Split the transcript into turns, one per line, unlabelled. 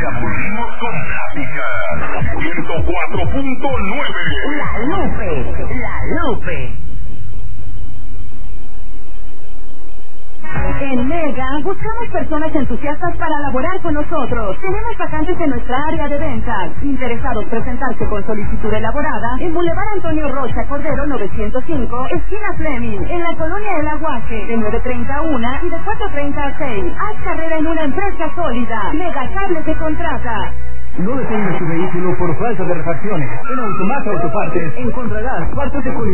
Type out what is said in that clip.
Pulimos con plática. 104.9.
La Lupe. En Mega buscamos personas entusiastas para laborar con nosotros. Tenemos vacantes en nuestra área de ventas. Interesados presentarse con solicitud elaborada en Boulevard Antonio Rocha Cordero 905, esquina Fleming, en la colonia El Aguaje, de 9:30 a 1 y de 4:30 a 6. Haz carrera en una empresa sólida. Mega Cable te contrata.
No detengas tu vehículo por falta de refacciones. En Automat Autopartes encontrarás partes de